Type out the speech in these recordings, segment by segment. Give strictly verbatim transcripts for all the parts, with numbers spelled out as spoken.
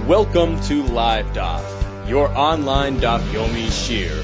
Welcome to Live Daf, your online Daf Yomi Shir.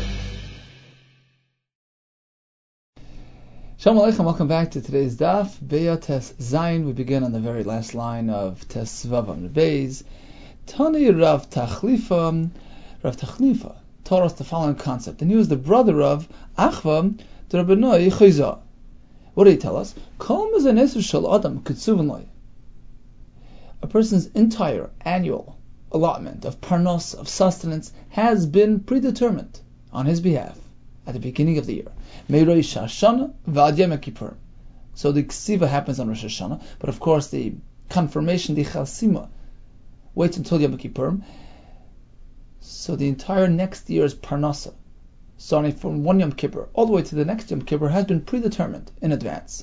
Shalom Aleichem, welcome back to today's Daf, Beya Tes Zayin. We begin on the very last line of Tes Vavam Beis. Tani Rav Tachlifa, Rav Tachlifa taught us the following concept, and he was the brother of Achva the Rabbanoi Chayza. What did he tell us? Kol Mezanesu Shel Adam Ketsuven Loi. A person's entire annual allotment of parnos, of sustenance, has been predetermined on his behalf at the beginning of the year. Me'Rosh Hashanah v'ad Yom Kippur. So the ksiva happens on Rosh Hashanah, but of course the confirmation, the chasima, waits until Yom Kippur. So the entire next year's parnasa, starting from one Yom Kippur all the way to the next Yom Kippur, has been predetermined in advance.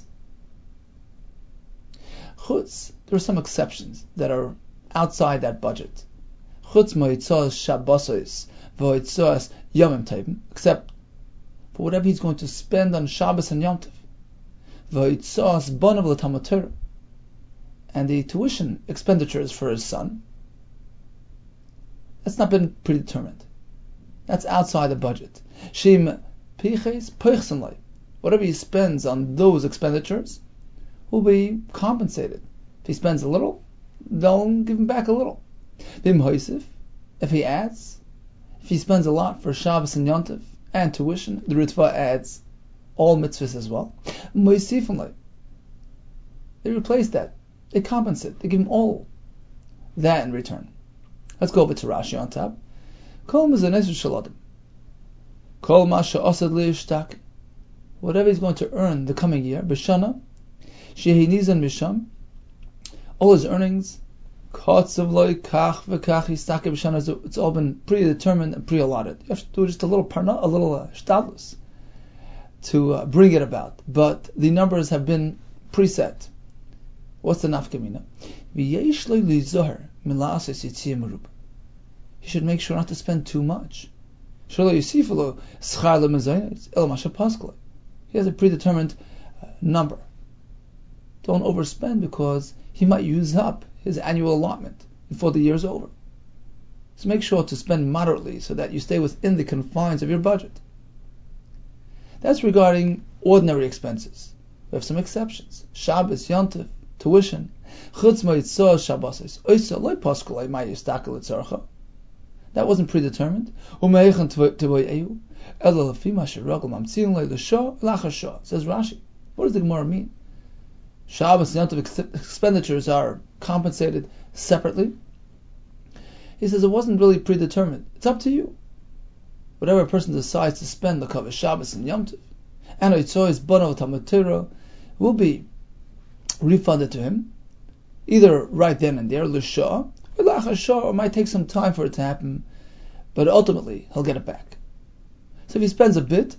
Chutz, there are some exceptions that are outside that budget. Chutz mo'itzos Shabbosos v'o'itzos Yomim Tovim, except for whatever he's going to spend on Shabbos and Yom Tov. V'o'itzos bonav l'Talmud Torah, and the tuition expenditures for his son. That's not been predetermined. That's outside the budget. Shim piches poichsen, whatever he spends on those expenditures will be compensated. If he spends a little, they'll give him back a little. Bim hoisif, if he adds, if he spends a lot for Shabbos and Yom Tov and tuition, the Ritva adds all mitzvahs as well. Moisifenly, they replace that. They compensate. They give him all that in return. Let's go over to Rashi on top. Kol mezanesu shel adam. Kol ma she'asad li'ishtak. Whatever he's going to earn the coming year, b'shana, shehi nizan misham, all his earnings, kotzav loy kach v'kach yistake b'shana, it's all been predetermined and pre-allotted. You have to do just a little parna, a little uh, shtadlus to uh, bring it about. But the numbers have been preset. What's the nafkamina? V'yesh loy lizoher mila'ases yitziyah merub. He should make sure not to spend too much. He has a predetermined uh, number. Don't overspend because he might use up his annual allotment before the year is over. So make sure to spend moderately so that you stay within the confines of your budget. That's regarding ordinary expenses. We have some exceptions. Shabbos, Yom Tov, tuition. That wasn't predetermined. Says Rashi. What does the Gemara mean? Shabbos and Yom Tov expenditures are compensated separately. He says it wasn't really predetermined. It's up to you. Whatever a person decides to spend the cover Shabbos and Yom Tov, and Oitzois Bono Talmud Torah will be refunded to him, either right then and there, l'shah, or lachashah, or it might take some time for it to happen, but ultimately he'll get it back. So if he spends a bit,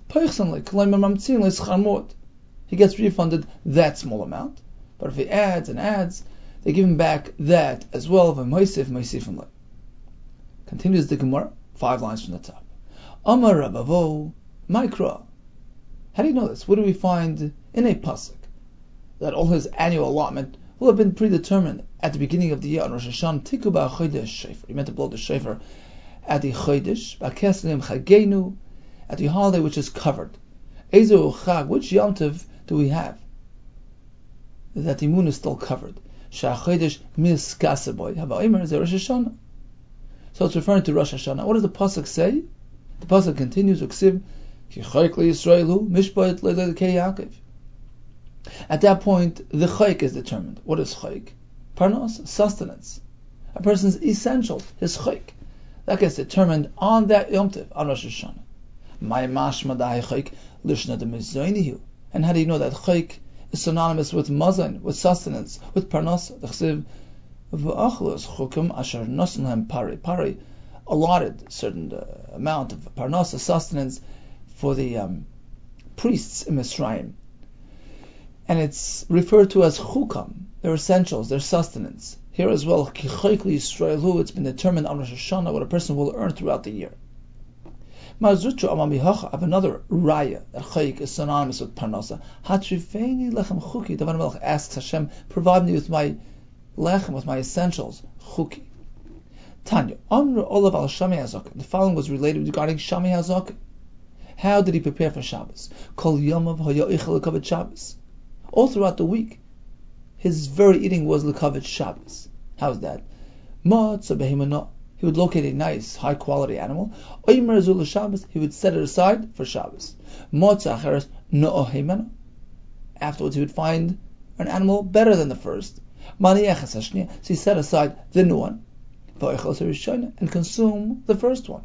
he gets refunded that small amount. But if he adds and adds, they give him back that as well. Continues the Gemara, five lines from the top. Amar Rabavo, Mikra. How do you know this? What do we find in a pasuk that all his annual allotment will have been predetermined at the beginning of the year on Rosh Hashanah? Tiku ba'chodesh shofar. He meant to blow the shofar at the chodesh, ba'keslim chagenu, at the holiday which is covered. Ezo chag, which Yom Tov do we have that the moon is still covered? Sha'chodesh miskasaboy. Haba is Rosh Hashanah. So it's referring to Rosh Hashanah. What does the pasuk say? The pasuk continues, Uksiv ki chayk leYisraelu mishpat le'lekei Yaakov. At that point, the chayk is determined. What is chayk? Parnos, sustenance. A person's essentials, his chayk. That gets determined on that Yom Tov, on Rosh Hashanah. My mashma da'i chayk lishna de mezaynihu. And how do you know that chayk is synonymous with mazon, with sustenance, with parnos? The chsiv v'achlos chukim asher nosen lahem pari. Pari allotted a certain uh, amount of parnos, sustenance, for the um, priests in Mitzrayim. And it's referred to as chukam, their essentials, their sustenance. Here as well, ki chayk leYisraelu, it's been determined on Rosh Hashanah what a person will earn throughout the year. Mazruchu amamihacha, I have another raya that chayk is synonymous with parnasa. Hatrifeni lechem chuki. David Melech asks Hashem, provide me with my lechem, with my essentials, chuki. Tanya, Amr Olav al Shami HaZaken. The following was related regarding Shami HaZaken. How did he prepare for Shabbos? Kol Yomav Haya Ichel L'Kavod Shabbos. All throughout the week, his very eating was L'Kavod Shabbos. How's that? Matzah Behemana. He would locate a nice, high-quality animal. Oimer Zul Shabbos. He would set it aside for Shabbos. Matzah Acheres No'o Heimana. Afterwards, he would find an animal better than the first. Maniachas Hashniya. So he set aside the new one. And consume the first one.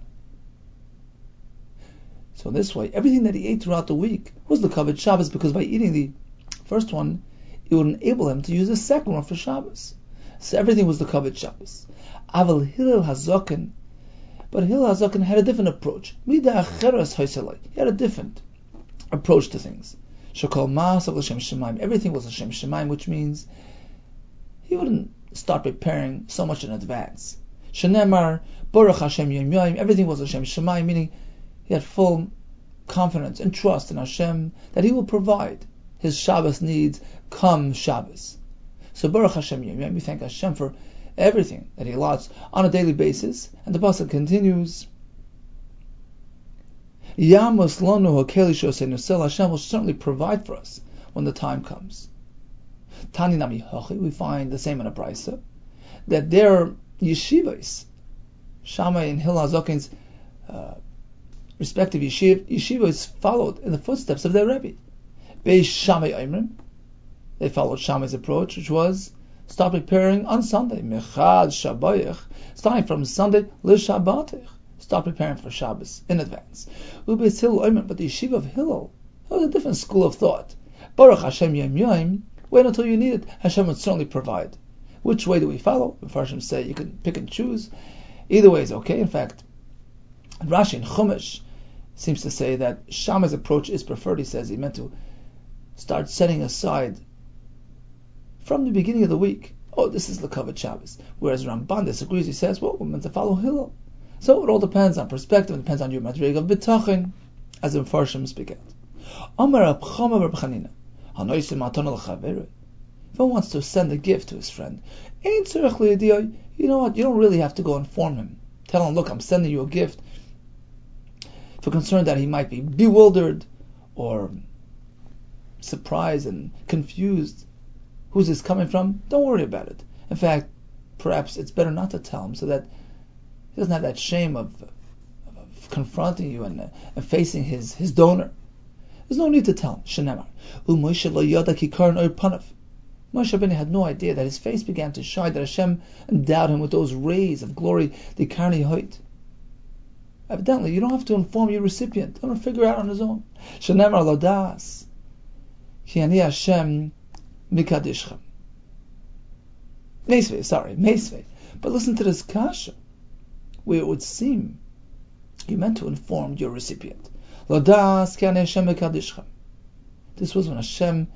So this way, everything that he ate throughout the week was the L'Kavod Shabbos, because by eating the first one, it would enable him to use the second one for Shabbos. So everything was the L'Kavod Shabbos. Aval Hillel HaZaken, but Hillel HaZaken had a different approach. Mida Acheres Hoiselai. He had a different approach to things. Shekol Ma'asav L'Shem Shemaim. Everything was L'Shem Shemaim, which means he wouldn't start preparing so much in advance. Shenemar Baruch Hashem Yom Yom. Everything was L'Shem Shemaim, meaning he had full confidence and trust in Hashem that He will provide his Shabbos needs come Shabbos. So Baruch Hashem Yom Yom, we thank Hashem for everything that He allots on a daily basis. And the pasuk continues, Yamos Lonu Hakeli Shosei Nusel. Hashem will certainly provide for us when the time comes. Tani Nami Hachi, we find the same in a brisa, that their yeshivas, Shammai and Hillel HaZaken's uh, respective yeshiv, yeshivas followed in the footsteps of their Rebbe. Beis Shammai Oimrim, they followed Shammai's approach, which was start preparing on Sunday. Mechad Shabbayach, starting from Sunday L'Shabbatich, start preparing for Shabbos in advance. Ubeis Hillel Oimrim, but the yeshiva of Hillel, that was a different school of thought. Baruch Hashem Yom Yom, wait until you need it. Hashem would certainly provide. Which way do we follow? The Farshim say you can pick and choose. Either way is okay. In fact, Rashi in Chumash seems to say that Shammai's approach is preferred. He says he meant to start setting aside from the beginning of the week. Oh, this is L'Kavod Shabbos. Whereas Ramban disagrees. He says, well, we're meant to follow Hillel. So it all depends on perspective. It depends on your madrig of bitachin, as the Farshim speak out. Amar Rab Chama Rab Chanina. If one wants to send a gift to his friend, you know what? You don't really have to go inform him. Tell him, look, I'm sending you a gift. If you're concerned that he might be bewildered or surprised and confused, who's this coming from? Don't worry about it. In fact, perhaps it's better not to tell him so that he doesn't have that shame of, of, of confronting you and, uh, and facing his, his donor. There's no need to tell him. Shenemar. Moshe Rabbeinu had no idea that his face began to shine, that Hashem endowed him with those rays of glory, the Karni Hoyt. Evidently, you don't have to inform your recipient. Let him figure it out on his own. Shenemar Lodas. Ki ani Hashem mikadishchem. Meisvei, sorry, Meisvei. But listen to this kasha, where it would seem you meant to inform your recipient. Lodas ki ani Hashem mikadishchem. This was when Hashem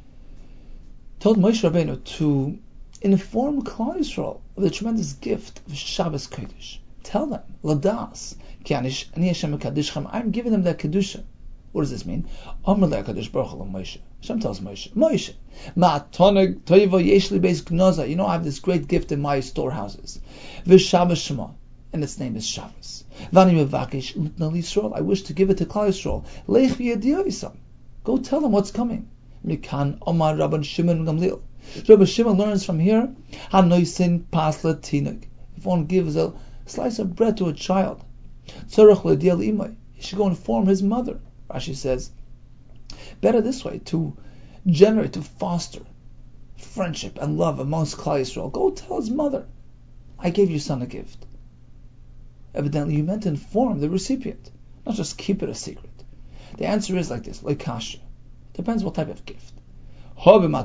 told Moshe Rabbeinu to inform Klal Yisrael of the tremendous gift of Shabbos Kodesh. Tell them, Ladas, ki ani Hashem mekadoshchem, I'm giving them that kedusha. What does this mean? Amar le'akadosh baruch hu Moshe. Hashem tells Moshe, Moshe, ma'atoneg toiva yesh li beis gnoza. You know, I have this great gift in my storehouses. V'Shabbos Shema, and its name is Shabbos. V'ani mevakesh l'tna Yisrael. I wish to give it to Klal Yisrael. Leich v'yediyah. Go tell them what's coming. Mikan Omar Rabban Shimon Gamliel. Rabban Shimon learns from here, Hanoisin pasla tinug. If one gives a slice of bread to a child, tzarech l'diel imay, he should go inform his mother. Rashi says, better this way, to generate, to foster friendship and love amongst Klal Yisrael. Go tell his mother, I gave your son a gift. Evidently, you meant to inform the recipient, not just keep it a secret. The answer is like this, like kasha. Depends what type of gift. When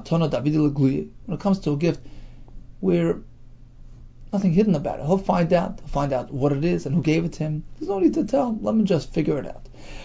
it comes to a gift where nothing hidden about it, he'll find out. He'll find out what it is and who gave it to him. There's no need to tell him. Let him just figure it out.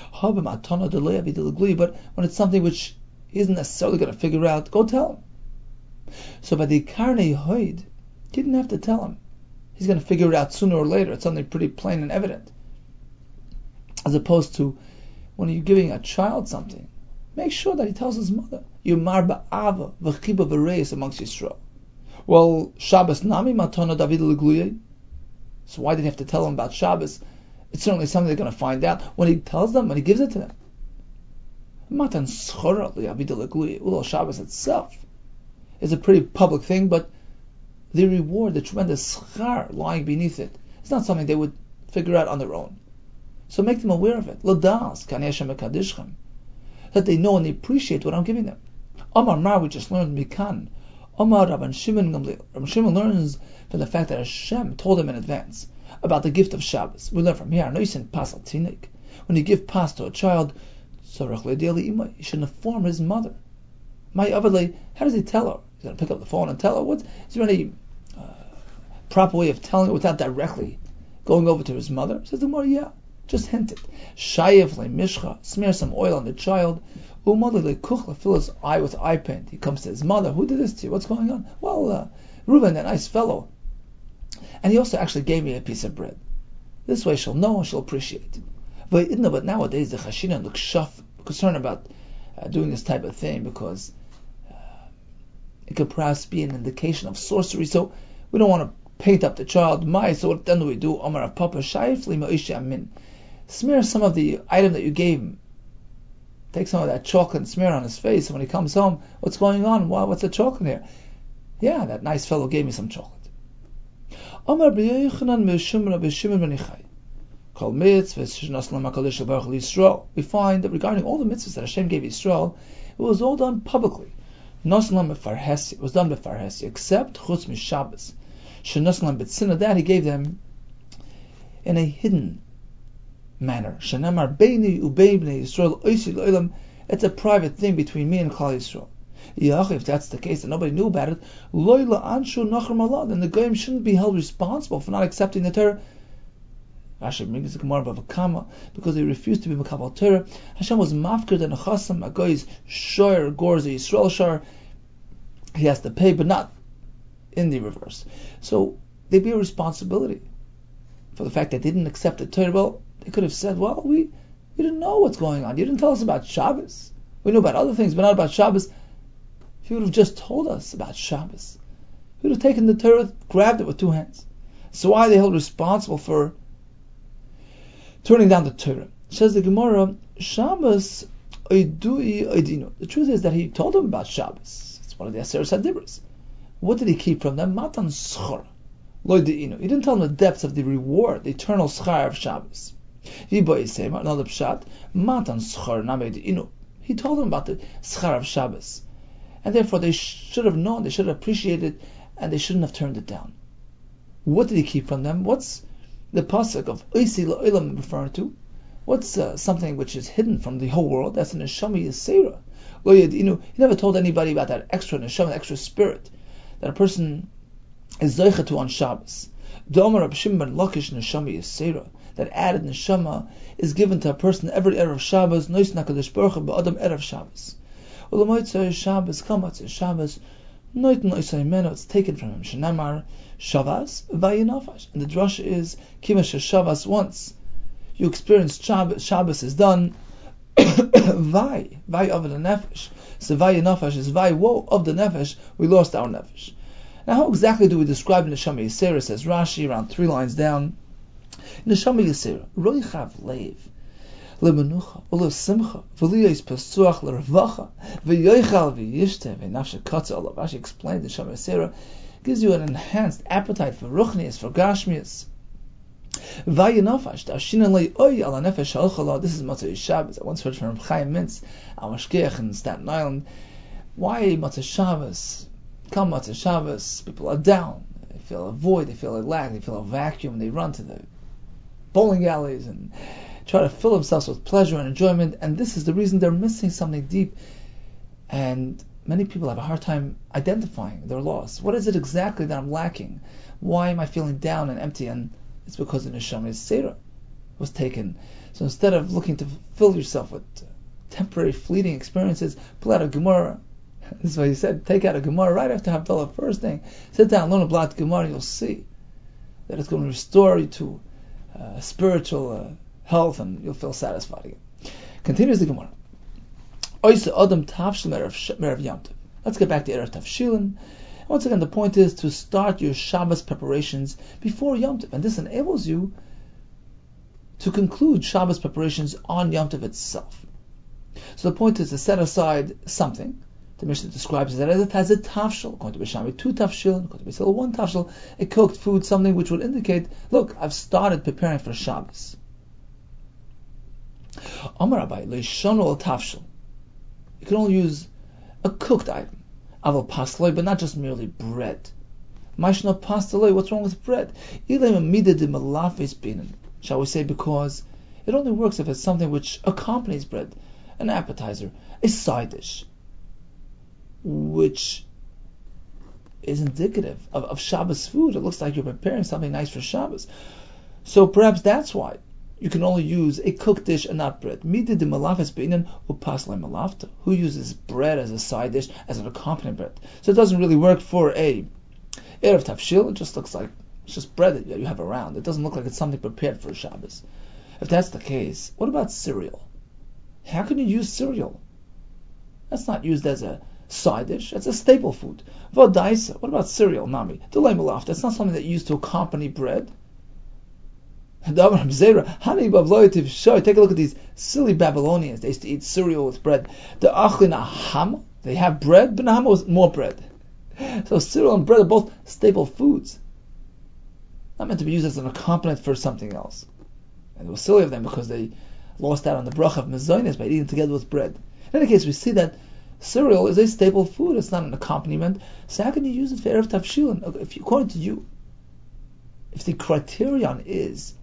But when it's something which he isn't necessarily going to figure out, go tell him. So by the Karnei Hoid, he didn't have to tell him. He's going to figure it out sooner or later. It's something pretty plain and evident. As opposed to when you're giving a child something, make sure that he tells his mother. Yomar ba'ava v'chiba v'reis amongst Yisrael. Well, Shabbos nami matana David l'gluyei. So why did he have to tell them about Shabbos? It's certainly something they're going to find out when he tells them, when he gives it to them. Matan schora li'avida l'gluya. Ulal Shabbos itself is a pretty public thing, but the reward, the tremendous schar lying beneath it, is not something they would figure out on their own. So make them aware of it. L'das kan Hashem mekadishchem, that they know and they appreciate what I'm giving them. Amar Mar, we just learned Mikan. Amar Rabban Shimon Gamliel. Rabban Shimon learns from the fact that Hashem told him in advance about the gift of Shabbos. We learn from here, Noisin Pas al Tinik. When you give pas to a child, you should inform his mother. My Avadle, how does he tell her? He's going to pick up the phone and tell her. What, is there any uh, proper way of telling her without directly going over to his mother? Says the Gemara, yeah, just hint it. Shayev le mishcha, smear some oil on the child. Umali le kuchla, fill his eye with eye paint. He comes to his mother. Who did this to you? What's going on? Well, uh, Reuben, that nice fellow. And he also actually gave me a piece of bread. This way she'll know and she'll appreciate. But nowadays the Chashina and the Kshaf are concerned about uh, doing this type of thing because uh, it could perhaps be an indication of sorcery. So we don't want to paint up the child. My, so what then do we do? Amar Papa Shaifli Ma'isha Amin. Smear some of the item that you gave him. Take some of that chocolate and smear it on his face. And when he comes home, what's going on? Wow, what's the chocolate here? Yeah, that nice fellow gave me some chocolate. Amar B'Yochanan Me'Shimon B'Shimon B'Nichai. We find that regarding all the mitzvahs that Hashem gave Yisrael, it was all done publicly. It was done b'farhesi, except chutz mishabbos. Shenaslam b'tzina, that he gave them in a hidden manner. Shenamar beini ubein b'nei Yisrael oisi l'olam. It's a private thing between me and Klal Yisrael. If that's the case and nobody knew about it, then the goyim shouldn't be held responsible for not accepting the Torah. Rashi brings the Gemara of Kama because they refused to be Makabal Torah. Hashem was mafkir than a chasam, a guy's shoyer, gores, a Yisrael shar. He has to pay, but not in the reverse. So they bear responsibility for the fact that they didn't accept the Torah. Well, they could have said, well, we, we didn't know what's going on. You didn't tell us about Shabbos. We knew about other things, but not about Shabbos. If you would have just told us about Shabbos, we would have taken the Torah, grabbed it with two hands. So why are they held responsible for turning down the Torah? Says the Gemara, Shabbos oidui oidino. The truth is that he told them about Shabbos. It's one of the Aseret Hadibros. What did he keep from them? Matan schor loideino. He didn't tell them the depths of the reward, the eternal schar of Shabbos. Another pshat, Matan schor namedeino. He told them about the schar of Shabbos, and therefore they should have known, they should have appreciated, and they shouldn't have turned it down. What did he keep from them? What's the pasuk of Oisi La'olam referring to? What's uh, something which is hidden from the whole world? That's an neshama yisera. Lo yadinu. He never told anybody about that extra neshama, extra spirit that a person is zoicha to on Shabbos. D'Omer Reb Shimon ben Lakish neshama yisera. That added neshama is given to a person every erev Shabbos. Nois nakadosh baruch hu ba'adam erev Shabbos. Ulamoitzay Shabbos, kamatzay Shabbos. Noit noisay meno. It's taken from him. Shenamar Shabbos vayinafash. And the drasha is kimash Shabbos once you experienced Shabbos, Shabbos is done. Vay, vay of the nefesh. So vayinafash is vay woe of the nefesh. We lost our nefesh. Now, how exactly do we describe neshama yisera? Says Rashi around three lines down. Neshama yisera roichav leiv lemenucha olo simcha v'liyos pasuach l'ravacha v'yoichal v'yishte v'nafshe katza olav. Rashi explained neshama yisera gives you an enhanced appetite for ruchnius, for gashmius. Vayinafash da'ashina lei oy ala nefesh halchala. This is Matzah Shabbos. I once heard from Chaim Mintz, our mashgiach in Staten Island. Why Matzah Shabbos? Come Matzah Shabbos, people are down. They feel a void, they feel a lack, they feel a vacuum, and they run to the bowling alleys and try to fill themselves with pleasure and enjoyment. And this is the reason they're missing something deep. And many people have a hard time identifying their loss. What is it exactly that I'm lacking? Why am I feeling down and empty? And it's because the neshama yisera was taken. So instead of looking to fill yourself with temporary, fleeting experiences, pull out a Gemara. This is why he said, take out a Gemara right after Havdalah, first thing. Sit down, learn a blot Gemara, and you'll see that it's going to restore you to uh, spiritual uh, health, and you'll feel satisfied again. Continues the Gemara. Let's get back to Erev Tavshilin. Once again, the point is to start your Shabbos preparations before Yom Tov, and this enables you to conclude Shabbos preparations on Yom Tov itself. So the point is to set aside something. The Mishnah describes that as it has a tafshil, according to Bishami, two tafshil, according to Bishami, one tafshil, a cooked food, something which would indicate, look, I've started preparing for Shabbos. Amar Abai, leishonu tafshil. You can only use a cooked item. Aval pasteloi, but not just merely bread. Maishna pasteloi, what's wrong with bread? Shall we say because it only works if it's something which accompanies bread, an appetizer, a side dish, which is indicative of, of Shabbos food. It looks like you're preparing something nice for Shabbos. So perhaps that's why you can only use a cooked dish and not bread. Who uses bread as a side dish, as an accompaniment bread? So it doesn't really work for a Erev Tafshil. It just looks like it's just bread that you have around. It doesn't look like it's something prepared for Shabbos. If that's the case, what about cereal? How can you use cereal? That's not used as a side dish. It's a staple food. Vodaisa. What about cereal? Nami. Delay malaf. That's not something that you use to accompany bread. Take a look at these silly Babylonians. They used to eat cereal with bread. The achlina ham. They have bread, but ham was more bread. So cereal and bread are both staple foods, not meant to be used as an accompaniment for something else. And it was silly of them because they lost out on the bracha of mezonos by eating together with bread. In any case, we see that cereal is a staple food. It's not an accompaniment. So how can you use it for Erev Tavshilin? If you, according to you, if the criterion is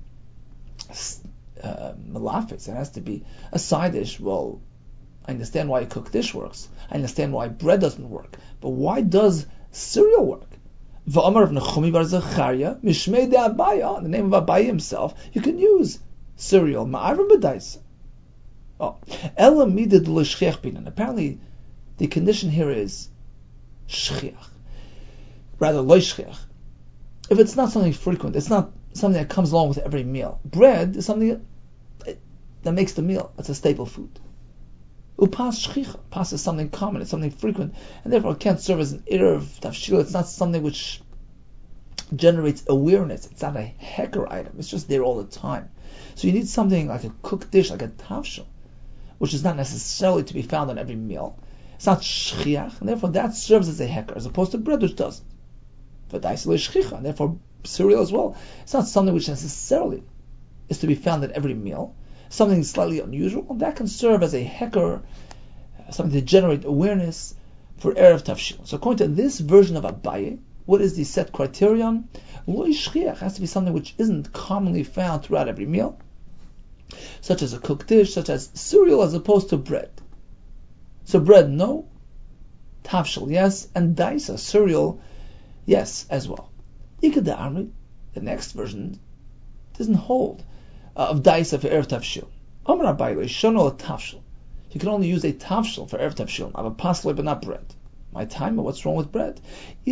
uh, malafis, it has to be a side dish. Well, I understand why a cooked dish works. I understand why bread doesn't work. But why does cereal work? V'amar of Nechumi bar Zechariah, Mishmei de Abaya, in the name of Abaya himself, you can use cereal. Ma'arva b'daisa. Oh, Ela midid l'shchiach binan. Apparently, the condition here is shchiach, rather lo shchiach. If it's not something frequent, it's not something that comes along with every meal. Bread is something that, that makes the meal. It's a staple food. Upas shchicha. Pas is something common, it's something frequent, and therefore it can't serve as an erev tafshil. It's not something which generates awareness. It's not a hecker item. It's just there all the time. So you need something like a cooked dish, like a tafshil, which is not necessarily to be found on every meal. It's not shchiach, and therefore that serves as a hecker, as opposed to bread, which doesn't. But shchicha, and therefore cereal as well. It's not something which necessarily is to be found at every meal. Something slightly unusual, that can serve as a hecker, something to generate awareness for Erev Tavshil. So according to this version of Abaye, what is the set criterion? Lo shchiach has to be something which isn't commonly found throughout every meal, such as a cooked dish, such as cereal as opposed to bread. So bread, no. Tavshil, yes. And daisa, cereal, yes, as well. Ikeda Amri, the next version, doesn't hold uh, of daisa for Erev Tavshil. Amar Abaye, shono tavshil. You can only use a tavshil for Erev Tavshil. I have a pastel, but not bread. My time, but what's wrong with bread?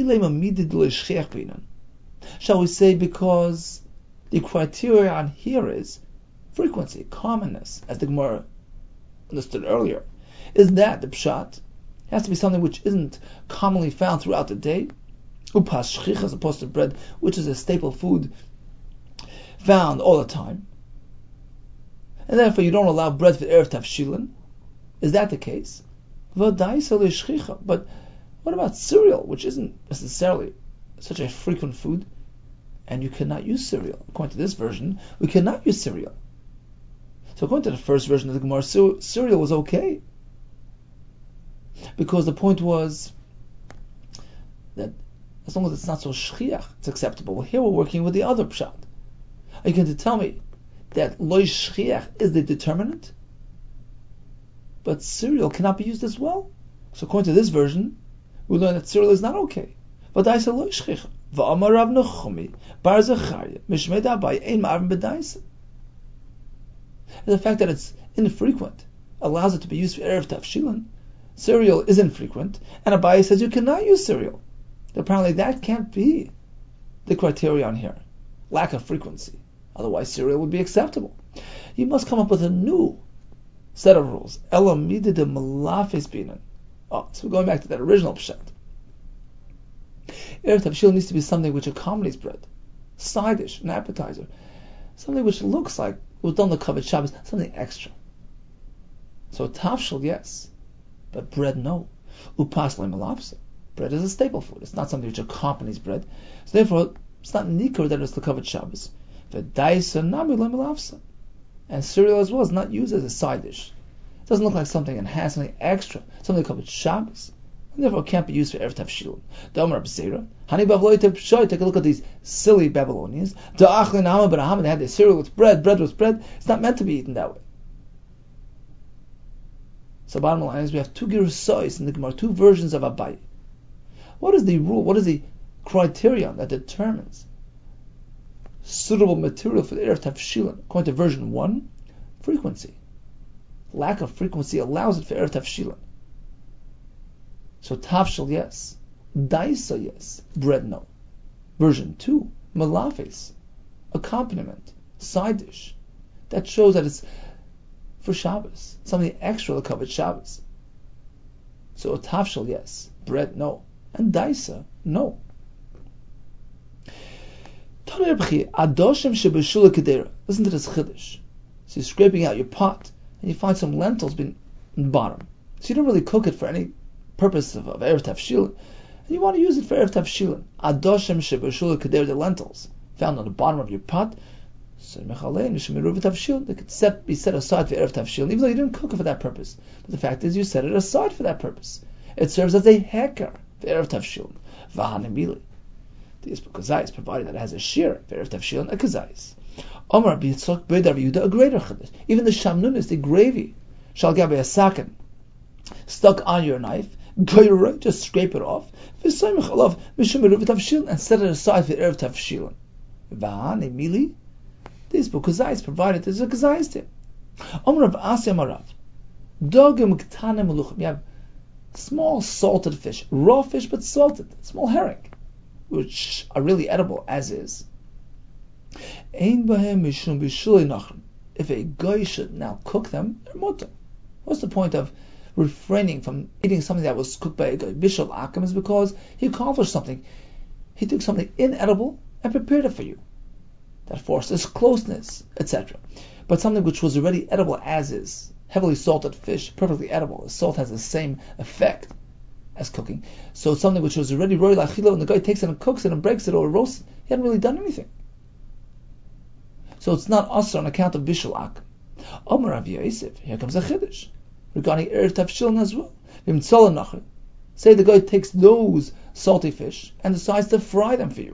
Shall we say because the criterion here is frequency, commonness, as the Gemara understood earlier. Is that the pshat? It has to be something which isn't commonly found throughout the day. Upas shchich, as opposed to bread, which is a staple food found all the time. And therefore you don't allow bread for Erev Tavshilin. Is that the case? But what about cereal, which isn't necessarily such a frequent food, and you cannot use cereal? According to this version, we cannot use cereal. So according to the first version of the Gemara, cereal was okay, because the point was that as long as it's not so shchiach, it's acceptable. Well, here we're working with the other pshat. Are you going to tell me that lo shchiach is the determinant, but cereal cannot be used as well? So according to this version, we learn that cereal is not okay. But I say lo shchiach. Va'amar Rav Nechumi bar Zechariah mishmei Abaye ein ma'arvin b'daisa. The fact that it's infrequent allows it to be used for Erev Tavshilin. Cereal is infrequent, and Abaye says you cannot use cereal. Apparently that can't be the criterion here. Lack of frequency. Otherwise cereal would be acceptable. You must come up with a new set of rules. Ela midid malafis binan. Oh, so we're going back to that original pshat. Erev Tavshilin needs to be something which accompanies bread, side dish, an appetizer, something which looks like it was done the Kavod Shabbos, something extra. So tafshil, yes, but bread, no. Upas le'malapsa. Bread is a staple food. It's not something which accompanies bread. So therefore, it's not nikkur that it's the Kavod Shabbos. V'daisa nami le'malapsa. And cereal as well is not used as a side dish. It doesn't look like something enhanced, something extra, something called Shabbos, and therefore it can't be used for Erev Tavshilin. Da'omar B'seira, Hani Bavloy Pshoy, take a look at these silly Babylonians. Da'achlin Hama B'Raham, they had their cereal with bread, bread with bread. It's not meant to be eaten that way. So bottom line is we have two Girusois in the Gemara, two versions of Abaye. What is the rule, what is the criterion that determines suitable material for the Erev Tavshilin? According to version one, frequency. Lack of frequency allows it for Erev Tavshilin. So Tavshil, yes. Daisa, yes. Bread, no. Version two, Malafes, accompaniment, side dish. That shows that it's for Shabbos, something extra to cover Shabbos. So Tavshil, yes. Bread, no. And Daisa, no. Listen to this chiddush. So you're scraping out your pot, and you find some lentils being in the bottom. So you don't really cook it for any purpose of, of Erev Tavshilin, and you want to use it for Erev Tavshilin. Adoshem shebeshula keder, the lentils found on the bottom of your pot. So they could set, be set aside for Erev Tavshilin, even though you didn't cook it for that purpose. But the fact is, you set it aside for that purpose. It serves as a heker for Erev Tavshilin. Vahanemili. The Yisbu Kazais, provided that it has a shear for Erev Tavshilin, a Kazais. Omar B'Yitzchak B'Yidar Yehuda, a greater chiddush. Even the shamnunis, the gravy, shall gabe a sakin, stuck on your knife, goyra, just scrape it off, v'saymich alav mishum eruv tavshilin, and set it aside for Erev Tavshilin. V'han emili, the Yisbu Kazais, provided there's a Kazais there. Omar B'Asi Amarav, dogim k'tanem meluchim, you have small salted fish, raw fish but salted, small herring, which are really edible as is. If a guy should now cook them, they're mutter. What's the point of refraining from eating something that was cooked by a guy? Bishul Akim is because he accomplished something. He took something inedible and prepared it for you. That forces closeness, et cetera. But something which was already edible as is, heavily salted fish, perfectly edible. The salt has the same effect as cooking. So something which was already roy lachilo, and the guy takes it and cooks it and breaks it or roasts it, he hadn't really done anything. So it's not usher on account of bishul akim. Omer Rav Yosef, here comes a chiddush regarding Erev Tavshilin as well. Say the guy takes those salty fish and decides to fry them for you.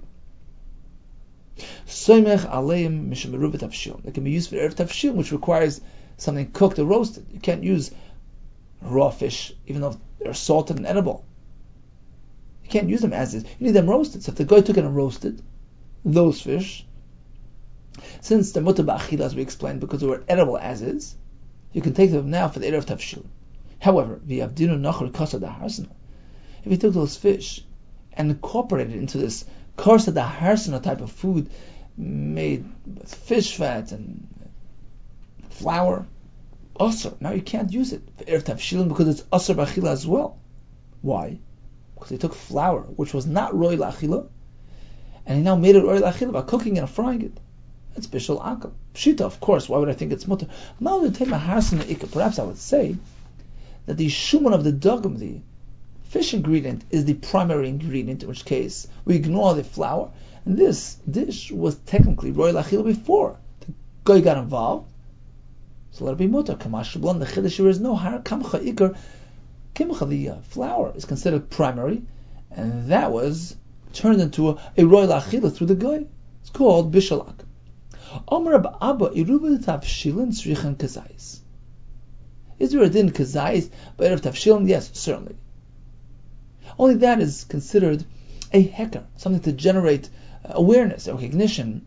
Soymech aleim mishum eruv tavshilin. They can be used for Erev Tavshilin, which requires something cooked or roasted. You can't use raw fish, even though they're salted and edible. You can't use them as is. You need them roasted. So if the guy took it and roasted those fish, since they're mutar ba'achila, as we explained, because they were edible as is, you can take them now for the Erev Tavshilin. However, v'yavdinu nachar kasa daharsana. If you took those fish and incorporated it into this kasa daharsana type of food made with fish fat and flour, asr, now you can't use it for Erev Tavshilin because it's asr b'achila as well. Why? Because he took flour, which was not roy la'achila, and he now made it roy la'achila by cooking it and frying it. It's bishul akum. Pshita, of course. Why would I think it's mutter? Perhaps I would say that the shuman of the dogam, the fish ingredient, is the primary ingredient, in which case we ignore the flour. And this dish was technically roy lachil before the guy got involved. So let it be mutter. Kamash shablan, the chiddush is no har kamcha ikar. Kimcha, the uh, flour, is considered primary, and that was turned into a, a roy lachila through the guy. It's called bishul akum. Omer Abba Iruba Tavshilin Srichan Kazais. Is there a din Kazais by Erev Tavshilin? Yes, certainly. Only that is considered a heker, something to generate awareness, recognition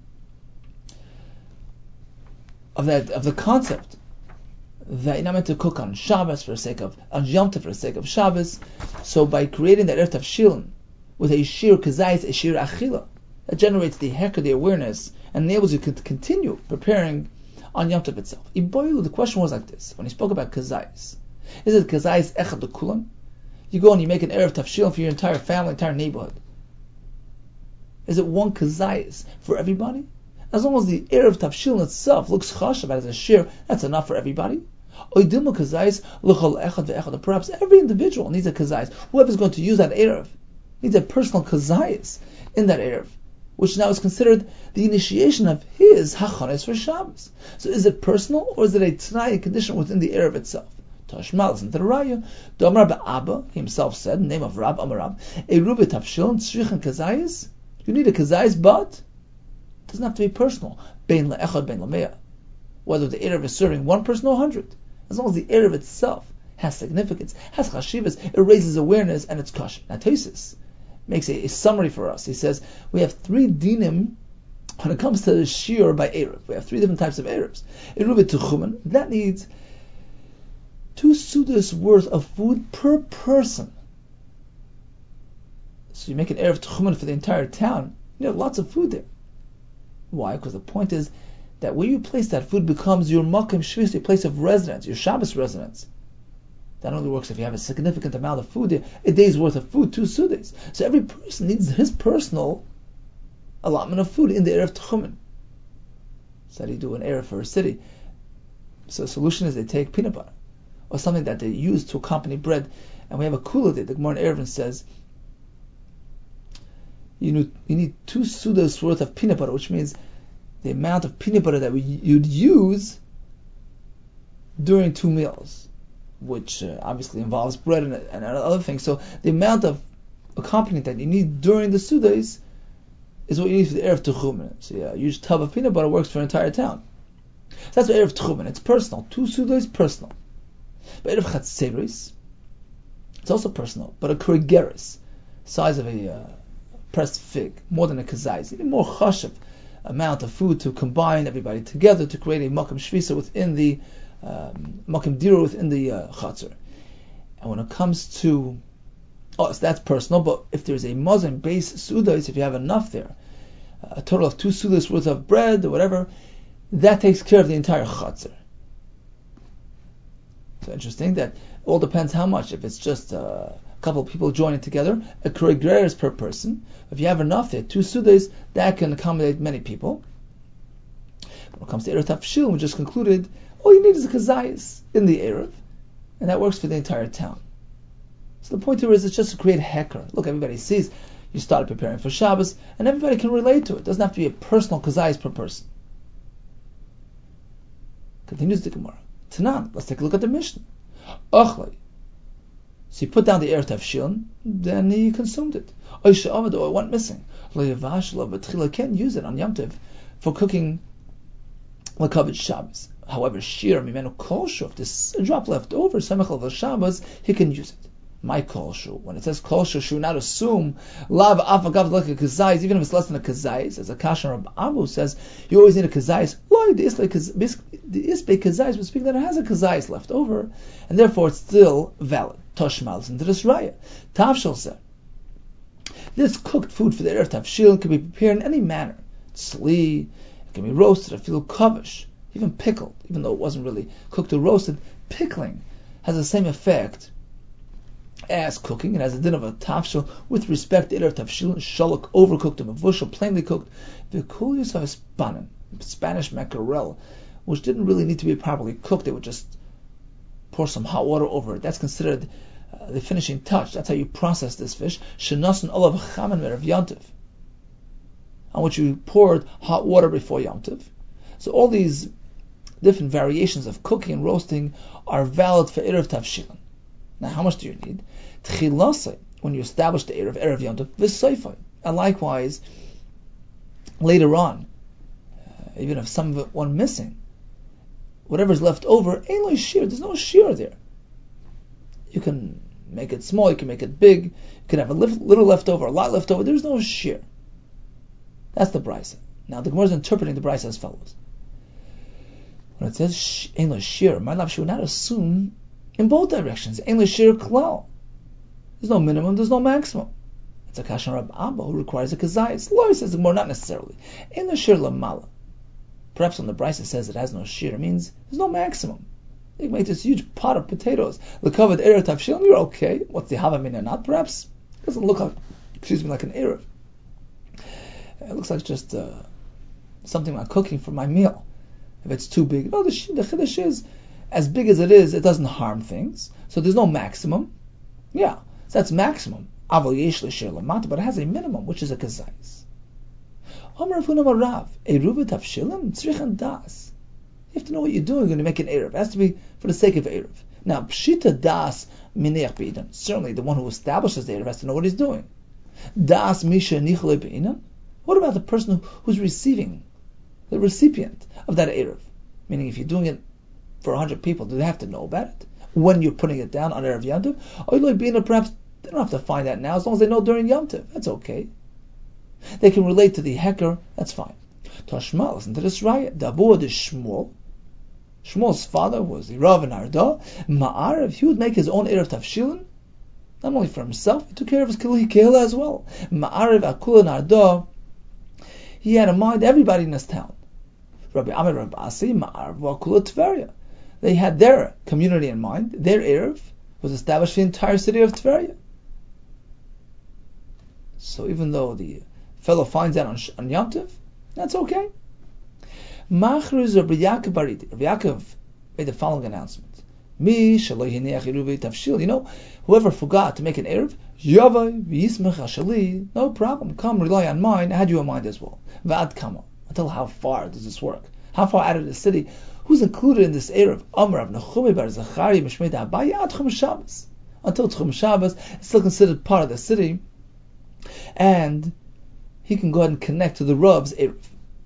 of that of the concept that you're not meant to cook on Shabbos for the sake of on Yom Tov for the sake of Shabbos. So by creating that Erev Tavshilin with a shir Kazais, a shir Achila, that generates the heker, the awareness, and enables you to continue preparing on Yom Tov itself. The question was like this, when he spoke about Kazais. Is it Kazais Echad L'Kulam? You go and you make an Erev Tavshilin for your entire family, entire neighborhood. Is it one kazayis for everybody? As long as the Erev Tafshilin itself looks chashav as a shir, that's enough for everybody. Or perhaps every individual needs a kazayis. Whoever is going to use that Erev needs a personal kazayis in that Erev, which now is considered the initiation of his hachanes for Shabbos. So is it personal, or is it a t'nai condition within the Erev itself? Tashma, listen to the Raya. Domar Ba'aba, he himself said, name of Rab, Amarab, a Rubi Tafshilin, Tzrichan Kazayis, you need a Kazayis, but it doesn't have to be personal. Bein le'echad, bein le'meya. Whether the Erev is serving one person or a hundred. As long as the Erev itself has significance, has chashivas, it raises awareness, and it's kosher. Now Tosfos makes a, a summary for us. He says, we have three dinim when it comes to the shiur by Erev. We have three different types of Erevs. A Rubi Techumen, that needs two sudas worth of food per person. So you make an Erev Techumen for the entire town, you have lots of food there. Why? Because the point is that where you place that food becomes your makom shvis, your place of residence, your Shabbos residence. That only works if you have a significant amount of food there, a day's worth of food, two sudas. So every person needs his personal allotment of food in the Erev Techumen. So how do you do an Erev for a city? So the solution is they take peanut butter, or something that they use to accompany bread, and we have a kula there. The Gemara in Erevin says you need, you need two sudas worth of peanut butter, which means the amount of peanut butter that we, you'd use during two meals, which uh, obviously involves bread and, and other things. So the amount of accompaniment that you need during the sudas is what you need for the Erev Techumen. So yeah, a huge tub of peanut butter works for an entire town. So that's what Erev Techumen. It's personal. Two sudas, personal. But Erev Chatzeris, it's also personal, but a kurigeris, size of a uh, pressed fig, more than a kazayis. You need more chashav amount of food to combine everybody together to create a makom shvisa within the um, makom dira within the uh, chatzar. And when it comes to, oh, so that's personal, but if there's a mazon base sudas, if you have enough there, a total of two sudas worth of bread or whatever, that takes care of the entire chatzar. So interesting that all depends how much. If it's just uh, a couple of people joining together, a kurigrer is per person. If you have enough there, two sudas, that can accommodate many people. When it comes to Erev Tafshil, we just concluded, all you need is a kazayis in the Erev, and that works for the entire town. So the point here is it's just to create heker. Look, everybody sees you started preparing for Shabbos, and everybody can relate to it. It doesn't have to be a personal kazayis per person. Continues the Gemara. Tanan, let's take a look at the Mishnah. Ochlei. So you put down the Erev Tafshilin, then he consumed it. Oisha Avad, or it went missing. Lo Yavash, Lo B'tchila, can't use it on Yom Tov for cooking L'kavod Shabbos. However, Shir Mimenu Kolshu, if there's a drop left over, Samech Al Shabbos, he can use it. My Kolshu, when it says Kolshu, should not assume Lav Afagav like a Kazais, even if it's less than a Kazais. As a Kashan Rab Abu says, you always need a Kazais. Loi, the Isbe Kazais would speak that it has a Kazais left over, and therefore it's still valid. Toshmal, listen to this Raya. Tavshil said, this cooked food for the Erev Tafshil can be prepared in any manner. Tzli, it can be roasted, a fil kavish, even pickled, even though it wasn't really cooked or roasted. Pickling has the same effect as cooking. It has a din of a tafshil with respect to Erev Tafshil, shalok, overcooked, or mavushal, plainly cooked. The coolest of spanin, Spanish mackerel, which didn't really need to be properly cooked. They would just pour some hot water over it. That's considered uh, the finishing touch. That's how you process this fish. Shenasan olav chaman merav yantiv, on which you poured hot water before Yom Tov. So all these different variations of cooking and roasting are valid for Erev Tafshilin. Now, how much do you need? Tchilasai, when you establish the Erev, Erev Yom Tov, v'seifai. And likewise, later on, uh, even if some of it went missing, whatever's left over, ain't no shear, there's no shear there. You can make it small, you can make it big, you can have a little left over, a lot left over, there's no shear. That's the Brisa. Now, the Gemara is interpreting the Brisa as follows. When it says, ain't no shear, my love, she would not assume in both directions. Ein l'shir klal. There's no minimum, there's no maximum. It's a Kashan Rab Abba who requires a kazayis. Loi says the more, not necessarily. Ein l'shir lamala. Perhaps when the Brisa says it has no shir, it means there's no maximum. You can make this huge pot of potatoes. L'kavod Erev Tafshil, you're okay. What's the hava min or not? Perhaps it doesn't look like, excuse me, like an Erev. it looks like just uh, something like cooking for my meal. If it's too big, no, the, the chiddush is, as big as it is, it doesn't harm things. So there's no maximum. Yeah, so that's maximum. Aval yesh l'shir lamata, but it has a minimum, which is a kazayis. Amar Rav Huna Bar Rav, eruv tavshilim tzrichan das. You have to know what you're doing when you make an eruv. It has to be for the sake of eruv. Now, pshita das mineach beinan. Certainly, the one who establishes the eruv has to know what he's doing. Das misha nichle beinan. What about the person who, who's receiving, the recipient of that eruv? Meaning, if you're doing it for a hundred people, do they have to know about it when you're putting it down on eruv Yom Tov? Or like beinan, perhaps they don't have to find that now, as long as they know during Yom Tov. That's okay. They can relate to the heker. That's fine. Tashma, listen to this raya. Dabur de Shmuel. Shmuel's father was the Rav and Arda. Ma'arav, he would make his own eruv tavshilin, not only for himself, he took care of his kehillah as well. Ma'arav akul and Arda, he had in mind everybody in his town. Rabbi Amir Rabbi Asi, Ma'arav akul Tveria. They had their community in mind. Their eruv was established for the entire city of Tveria. So even though the fellow finds out on, on Yom Tov, that's okay. Machruz Rabbi Yaakov Baridi. Rabbi Yaakov made the following announcement. Mi shaloi hineach eruv tavshil. You know, whoever forgot to make an eruv, yavai v'yismech ashali. No problem. Come, rely on mine. I had you in mind as well. V'ad kama. Until how far does this work? How far out of the city? Who's included in this eruv? Amar Rav Nachumi bar Zachari mishmei Abaye ad Tchum Shabbos. Until Tchum Shabbos, it's still considered part of the city, and he can go ahead and connect to the Rav's eruv.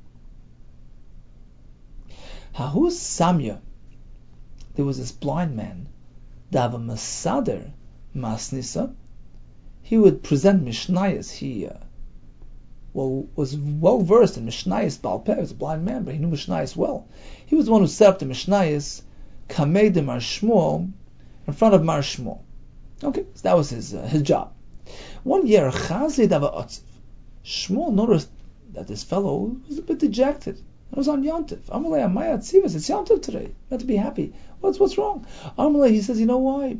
Hahu Samya. There was this blind man, Dava Masader Masnisa. He would present Mishnayos. He uh, well was well versed in Mishnayos Baal Peh. He was a blind man, but he knew Mishnayos well. He was the one who set up the Mishnayos Kamei de Mar Shmuel in front of Mar Shmuel. Okay, so that was his uh, his job. One year, Chazi Dava Otziv. Shmuel noticed that this fellow was a bit dejected. It was on Yom Tov. Amalei Amaya Tzivas. It's Yom Tov today. You have to be happy. What's what's wrong? Amalei, he says, you know why?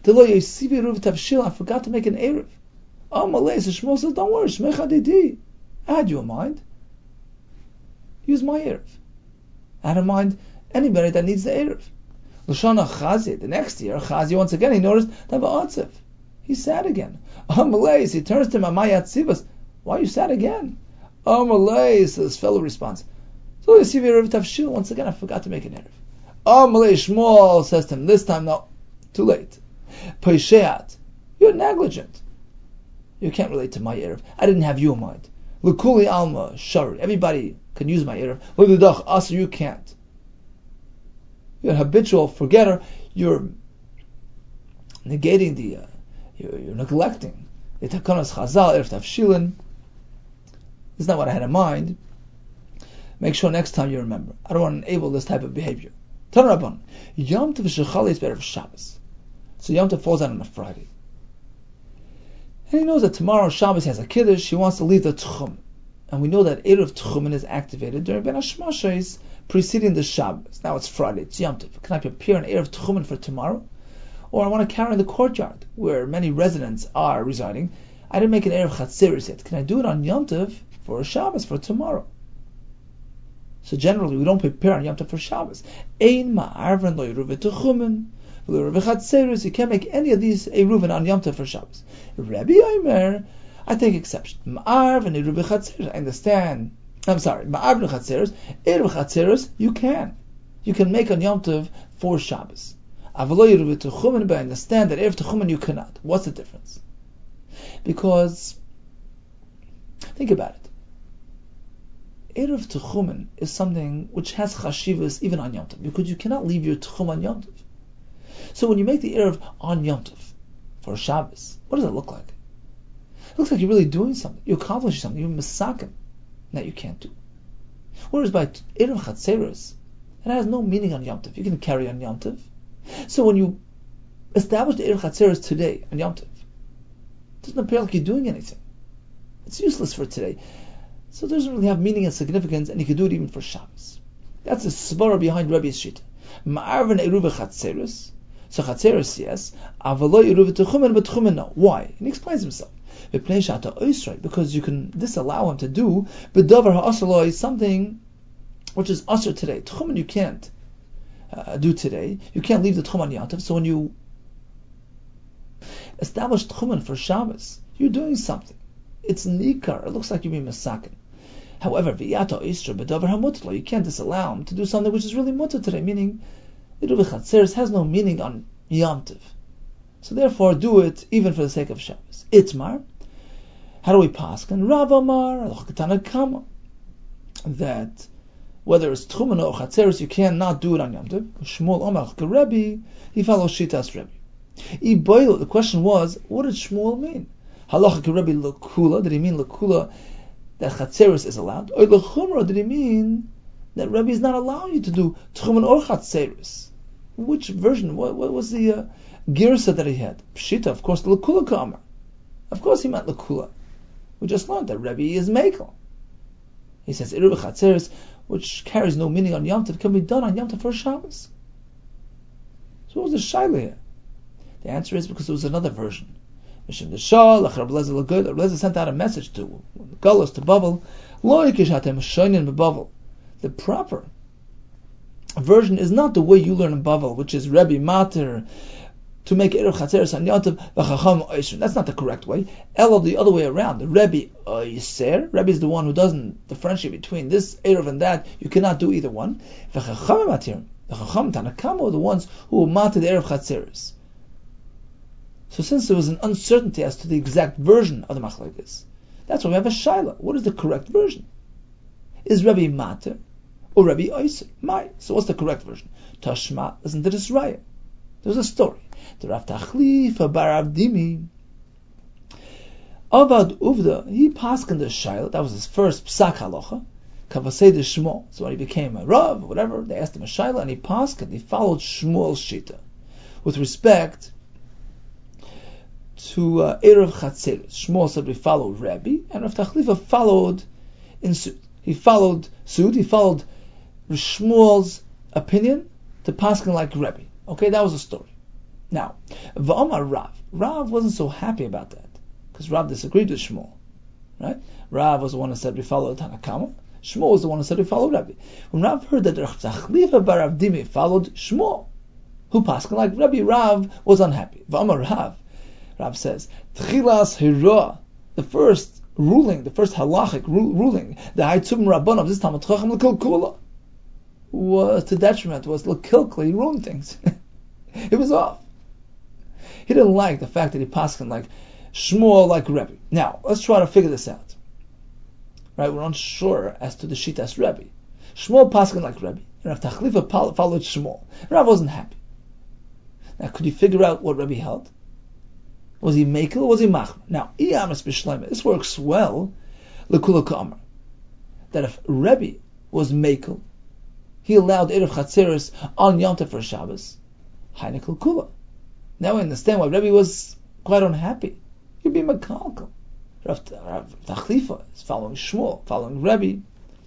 I forgot to make an eruv. Amalei, so Shmuel says, don't worry. Shmecha didi. I had you in mind. Use my eruv. I had in mind anybody that needs the eruv. L'shana Chazi. The next year, Chazi once again he noticed Dava Otziv. He's sad again. Amalei, he turns to him, Amaya Tzivas. Why are you sad again? Amalei, so this fellow responds, so you see eruv tavshil. Once again, I forgot to make an eruv. Amalei Shmuel says to him, this time, no, too late. Peisheat, you're negligent. You can't relate to my eruv. I didn't have you in mind. L'kuli alma shari. Everybody can use my eruv. L'dach asa, you can't. You're a habitual forgetter. You're negating the, uh, you're, you're neglecting the takanas chazal eruv tavshilin. This is not what I had in mind. Make sure next time you remember. I don't want to enable this type of behavior. Tanarabon, Yom Tov Shechali is better for Shabbos. So Yom Tov falls out on a Friday. And he knows that tomorrow Shabbos has a Kiddush, he wants to leave the Tchum. And we know that Eruv Tchumen is activated during Ben HaShmashos preceding the Shabbos. Now it's Friday, it's Yom Tov. Can I prepare an Eruv Tchumen for tomorrow? Or I want to carry in the courtyard where many residents are residing. I didn't make an Eruv Chatzeris yet. Can I do it on Yom Tov for a Shabbos, for tomorrow? So generally, we don't prepare on Yom Tov for Shabbos. Ein ma'arvan lo yeruv techumen, lo yeruv chatzeros. You can't make any of these eruven on Yom Tov for Shabbos. Rabbi Omer, I take exception. Ma'arvan yeruv chatzeros. I understand. I'm sorry. Ma'arvan chatzeros, eruv chatzeros. You can, you can make on Yom Tov for Shabbos. Avalo yeruv techumen, but I understand that eruv techumen you cannot. What's the difference? Because think about it. Eruv Techumen is something which has chashivas even on Yom Tov, because you cannot leave your Techum on Yom Tov. So when you make the Eruv on Yom Tov for a Shabbos, what does it look like? It looks like you're really doing something. You're accomplishing something. You're misakim that you can't do. Whereas by Eruv Chatzeros, it has no meaning on Yom Tov. You can carry on Yom Tov. So when you establish the Eruv Chatzeros today on Yom Tov, it doesn't appear like you're doing anything. It's useless for today. So it doesn't really have meaning and significance, and you can do it even for Shabbos. That's the svara behind Rabbi's shita. Ma'arvan eruv chatzeros. So chatzeros, yes. Avalo eruv techumen, but techumen no. Why? And he explains himself. because you can disallow him to do b'davar ha'asaloi, something which is usher today. Tchumen you can't uh, do today. You can't leave the tchum on Yom Tov. So when you establish tchumen for Shabbos, you're doing something. It's nikar. It looks like you're being masakin. However, v'yata isra b'davar hamutla, you can't disallow him to do something which is really mutter today, meaning Iruv Chatzeres has no meaning on Yom Tov. So therefore, do it even for the sake of Shabbos. Itmar, how do we paskin? Rav Amar, Tanna Kama, that whether it's Tchumen or Chatzeres, you cannot do it on Yom Tov. Shmuel Omar Rebbe, he follows Shitas Rebbe. Iboil, the question was, what did Shmuel mean? Halacha Rebbe Lekula, did he mean Lekula that Chatzeres is allowed? Or Lechumra, did he mean that Rebbe is not allowing you to do Tchumen or Chatzeres? Which version? What, what was the uh, girsa that he had? Pshita, of course, the Lekula Kamar. Of course he meant Lekula. We just learned that Rebbe is Mekel. He says, Iruv Chatzeres, which carries no meaning on Yom Tov, can be done on Yom Tov for Shabbos. So what was the Shaila here? The answer is because there was another version. Mishim the Shah, Lach Rablezer Lagoy, Rablezer sent out a message to Gullus, to Bavel, Lo Yikish Hatem Shoinin Bebavel. The proper version is not the way you learn in Bavel, which is Rebbe Mater, to make Erev Chatzeres on Yom Tov, V'chacham Oisrin. That's not the correct way. Elo, the other way around. The Rebbe Oiser, Rebbe is the one who doesn't differentiate between this Erev and that. You cannot do either one. V'chacham Matir, V'chacham Tanakam are the ones who will matir the Erev Chatzeres. So since there was an uncertainty as to the exact version of the Machlokes, that's why we have a Shaila. What is the correct version? Is Rebbe Mater or Rebbe Oiser? Mai. So what's the correct version? Tashma, listen to this raya. There's a story. The Rav Tachlifa bar Avdimi, Avad Uvda, he paskened the Shaila. That was his first psak halacha. Kavasei de Shmuel. So when he became a Rav, or whatever, they asked him a Shaila, and he paskened. He followed Shmuel's shita with respect to uh, Erev Chatzeres. Shmuel said we follow Rebbe, and Rav Tachlifa followed in suit. He followed suit. He followed Shmuel's opinion to pasken like Rebbe. Okay, that was the story. Now, V'omar Rav. Rav wasn't so happy about that, because Rav disagreed with Shmuel. Right? Rav was the one who said we follow Tanakama. Shmuel was the one who said we follow Rebbe. When Rav heard that Rav Tachlifa bar Avdimi followed Shmuel, who pasken like Rebbe, Rav was unhappy. V'omar Rav. Rav says, Tchilas Hira, the first ruling, the first halachic ru- ruling, the Haitzum Rabban of this Talmud Chacham L'Kilkula, was to detriment, was L'Kilkula, he ruined things. It was off. He didn't like the fact that he paskened like Shmuel, like Rebbe. Now, let's try to figure this out. Right, we're unsure as to the Shitas Rebbe. Shmuel paskened like Rebbe, and Rav Tachlifa followed Shmuel. Rav wasn't happy. Now, could you figure out what Rebbe held? Was he Mekel or was he Machmer? Now, this works well, L'Kula Ka'amar, that if Rebbe was Mekel, he allowed Erev Chatzeres on Yom Tov for Shabbos, Hainik L'Kula. Now we understand why Rebbe was quite unhappy. He'd be Mekalkel. Rav Tachlifa is following Shmuel, following Rebbe,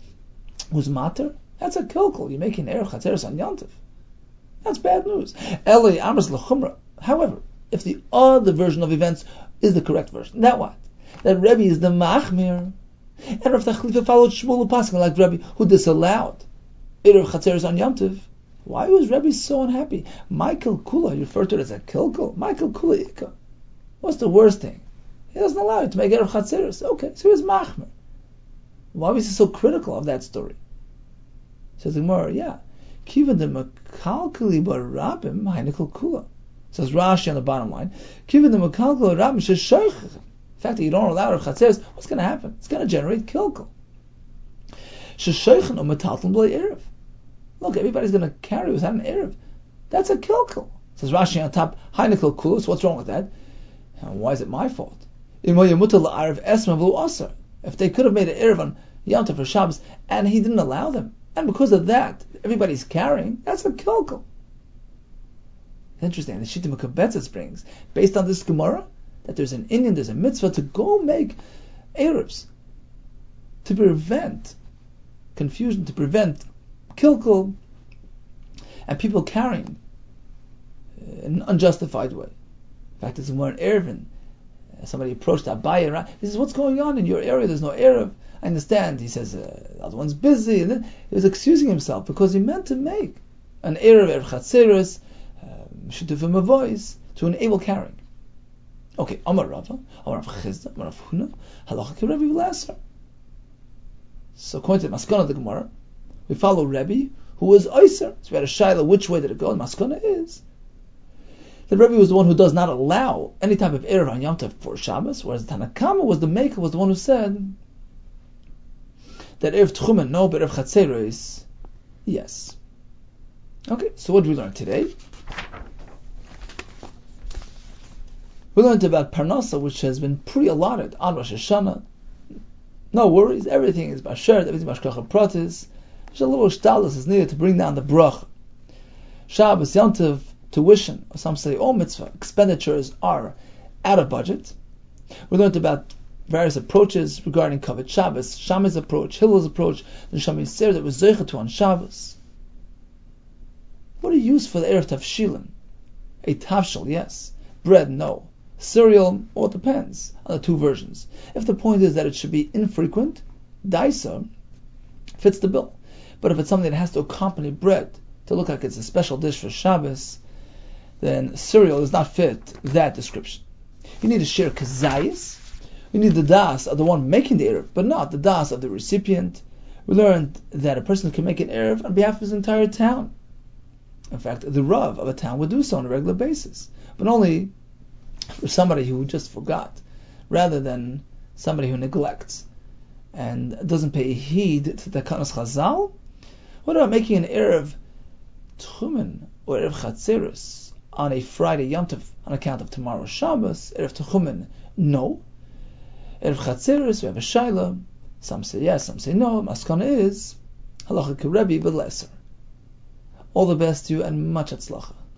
who's Mater. That's a kilkel. You're making Erev Chatzeres on Yom Tov. That's bad news. Eli Amras L'Chumra. However, if the other version of events is the correct version, now what? That Rebbe is the Machmir, and Rav Tachlifa followed Shmuel Paskin like Rebbe, who disallowed Erev Chatzeres on Yom Tov. Why was Rebbe so unhappy? Michael Kula, you refer to it as a kilkel. Michael Kula Ika. What's the worst thing? He doesn't allow you to make Erev Chatzeres. Okay, so he's Machmir. Why was he so critical of that story? Says the Gemara, yeah. Kiva de Mekalkali Barabim Hainikal Kula. Says Rashi on the bottom line. Kiva de Mekalkali Barabim Sheshaych. The fact that you don't allow Erev Chatzeres, what's going to happen? It's going to generate kilkel. Sheshaychen o Metalton Blei Erev. Look, everybody's going to carry without an Erev. That's a kilkel. Says Rashi on top, Hainikal Kula. So what's wrong with that? And why is it my fault? If they could have made an Erev on Yom Tov for Shabbos, and he didn't allow them, and because of that, everybody's carrying, that's a kilkel. Interesting. The Shittim Kabetzes brings, based on this Gemara, that there's an Indian, there's a mitzvah to go make Erevs, to prevent confusion, to prevent kilkel, and people carrying in an unjustified way. In fact, there's more in Erevin, somebody approached Abaye, right? He says, what's going on in your area? There's no Erev. I understand. He says, uh, the other one's busy. And then he was excusing himself because he meant to make an Erev, Erev Chatzeres, Shutufim um, Avois, to enable carrying. Okay, Amar Rava, Amar Rav Chizda, Amar Rav Huna, Halacha ki Rebbe v'Leser. So according to Maskana the Gemara, we follow Rebbe, who was Oyser. So we had a Shaila, which way did it go? And Maskana is the Rebbe was the one who does not allow any type of Erev on Yom Tov for Shabbos, whereas the Tanakama was the maker, was the one who said that Erev Tchumen, no, but Erev Chatzeres, yes. Okay, so what did we learn today? We learned about Parnasa, which has been pre-allotted on Rosh Hashanah. No worries, everything is Basher, everything is Bashkacha Pratis. Just a little shtalis is needed to bring down the brach. Shabbos, Yom Tov, tuition, or some say all mitzvah expenditures are out of budget. We learned about various approaches regarding Kavod Shabbos, Shammai's approach, Hillel's approach, the Shammai Ser that was Zeicha to on Shabbos. What do you use for the Erev Tavshilin? A tavshil, yes. Bread, no. Cereal, well, it depends on the two versions. If the point is that it should be infrequent, daisa fits the bill. But if it's something that has to accompany bread to look like it's a special dish for Shabbos, then cereal does not fit that description. You need to share kazayis. You need the das of the one making the erev, but not the das of the recipient. We learned that a person can make an erev on behalf of his entire town. In fact, the Rav of a town would do so on a regular basis, but only for somebody who just forgot, rather than somebody who neglects and doesn't pay heed to the Kanas Chazal. What about making an erev Tchumen or erev Chatzeres on a Friday Yom Tov on account of tomorrow Shabbos? Erev Tchumen, no. Erev Chatzeres, we have a Shaila. Some say yes, some say no. Maskana is Halacha ki Rebbe v'Leser. All the best to you and much atzlacha.